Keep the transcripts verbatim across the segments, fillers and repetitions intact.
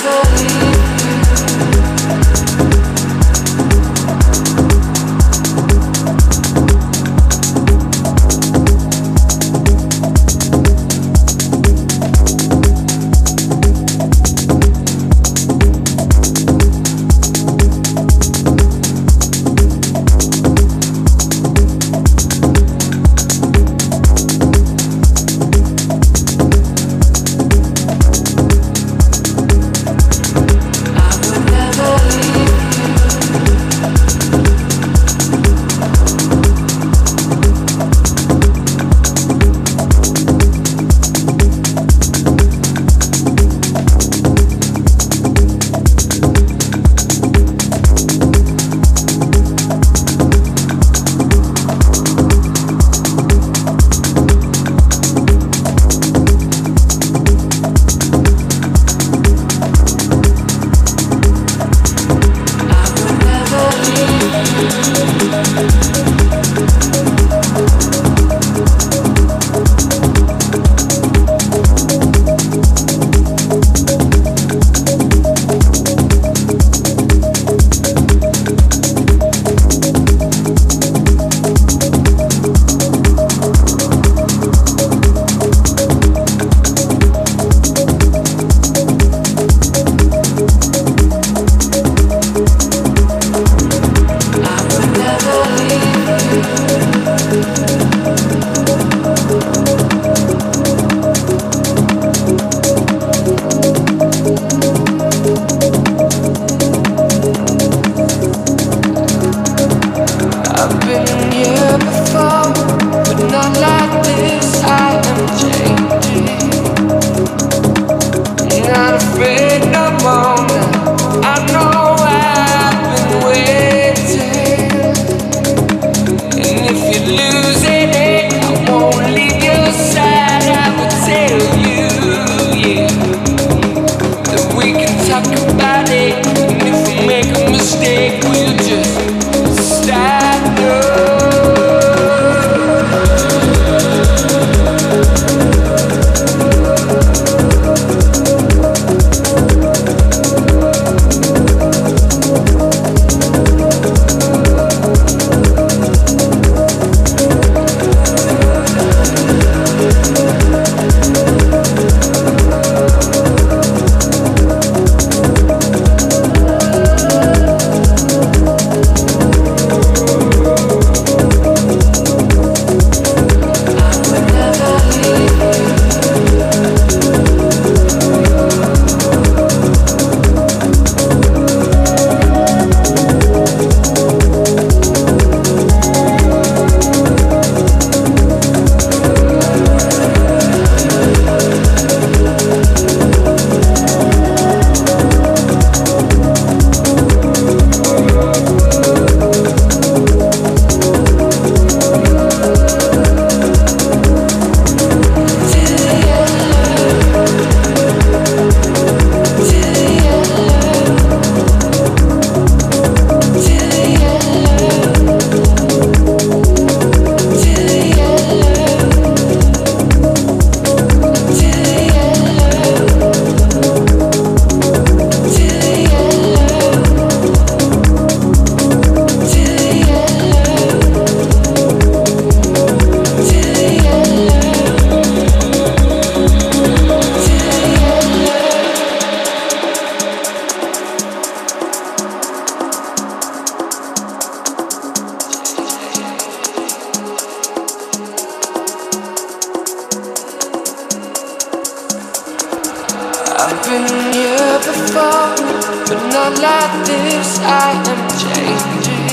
I've been here before, but not like this. I am changing,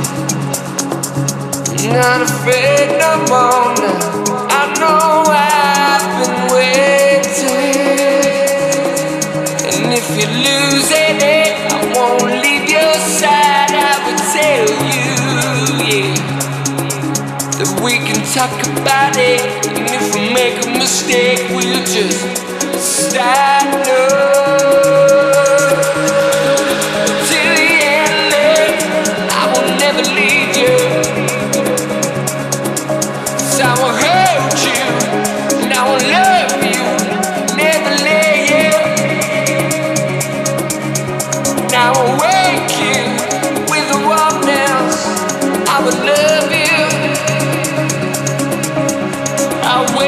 not afraid no more now. I know I've been waiting, and if you're losing it, I won't leave your side. I would tell you, yeah, that we can talk about it, and if we make a mistake, we'll just stand up till the end. I will never leave you, 'cause I will hurt you and I will love you, never let you. I wait.